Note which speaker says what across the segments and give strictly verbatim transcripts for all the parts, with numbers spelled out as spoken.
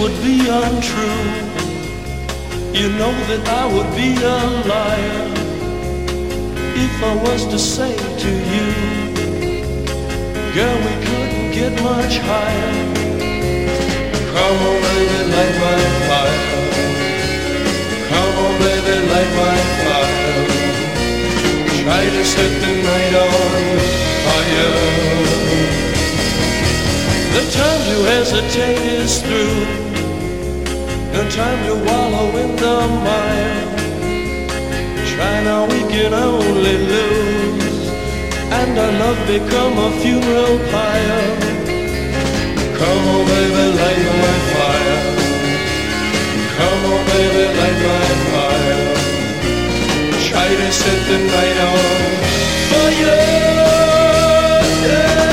Speaker 1: would be untrue. You know that I would be a liar if I was to say to you, girl, we couldn't get much higher. Come on, baby, light my fire. Come on, baby, light my fire. Try to set the night on fire. The time to hesitate is through. The time to wallow in the mire. Try now, we can only lose, and our love become a funeral pyre. Come on, baby, light my fire. Come on, baby, light my fire. Try to set the night on fire. Yeah.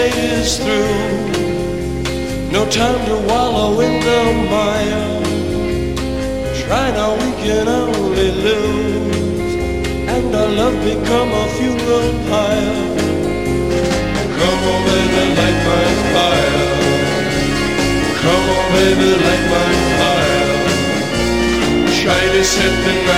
Speaker 1: day is through. No time to wallow in the mire. Try now, we can only lose, and our love become a funeral pyre. Come on, baby, light my fire. Come on, baby, light my fire. Try to set the night